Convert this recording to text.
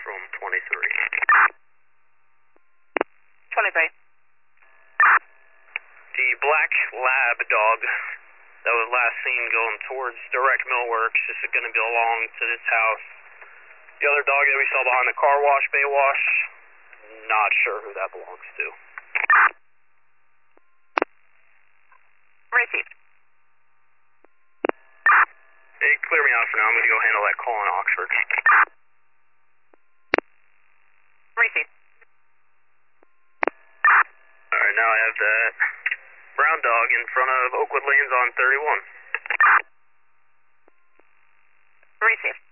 from 23. 23. The black lab dog that was last seen going towards direct millworks is going to belong to this house. The other dog that we saw behind the car wash, bay wash, not sure who that belongs to. Received. Hey, clear me out for now. I'm going to go handle that call in Oxford. Received. Alright, now I have that brown dog in front of Oakwood Lanes on 31. Received.